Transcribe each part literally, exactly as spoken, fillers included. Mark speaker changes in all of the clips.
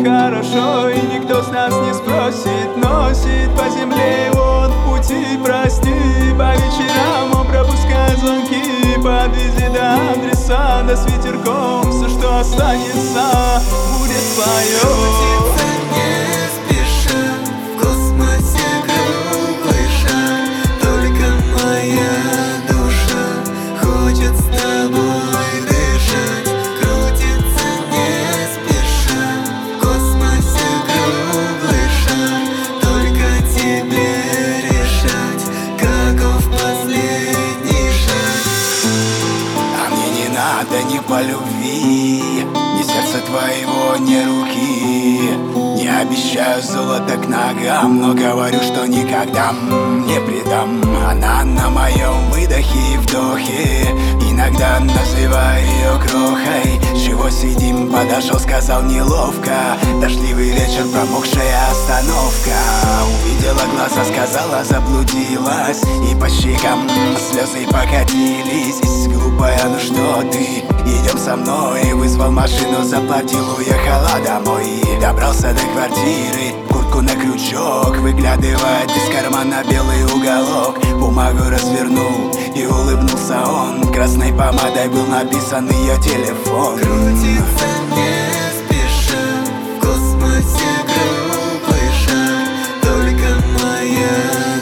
Speaker 1: хорошо, и никто с нас не спросит. Носит по земле он в пути, прости. По вечерам он пропускает звонки, подвези до адреса, да с ветерком все, что останется, будет твое.
Speaker 2: Да не по любви, ни сердца твоего, ни руки. Не обещаю золото к ногам, но говорю, что никогда не предам. Она на моем выдохе и вдохе, иногда называю ее крохой. Чего сидим, подошел, сказал неловко. Дождливый вечер, промокшая остановка. Увидела глаза, сказала, заблудилась, и по щекам слезы покатились. Глупая, ну что ты, идем со мной. Вызвал машину, заплатил, уехала домой. Добрался до квартиры, куртку на крючок, выглядывает из кармана белый уголок. Бумагу развернул, и улыбнулся он. Красной помадой был написан ее телефон.
Speaker 3: Крутится не спеша, в космосе круглый шар. Только моя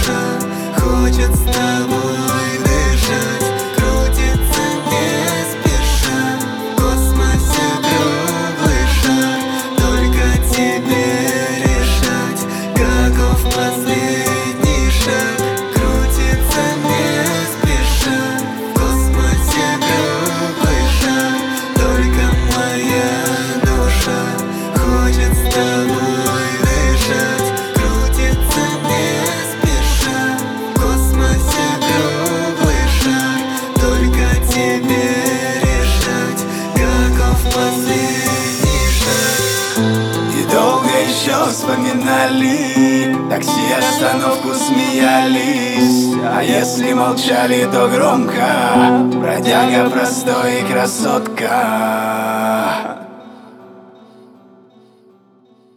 Speaker 3: душа хочет с тобой дышать. Крутится не спеша, в космосе круглый шар. Только тебе решать, каков последний шаг. Крутится не спеша, в космосе круглый шар. Только моя душа хочет с тобой дышать. Крутится не спеша, в космосе круглый шар. Только тебе решать, каков последний шаг.
Speaker 2: И долго еще вспоминали, такси остановку смеялись. А если молчали, то громко, бродяга простой и красотка.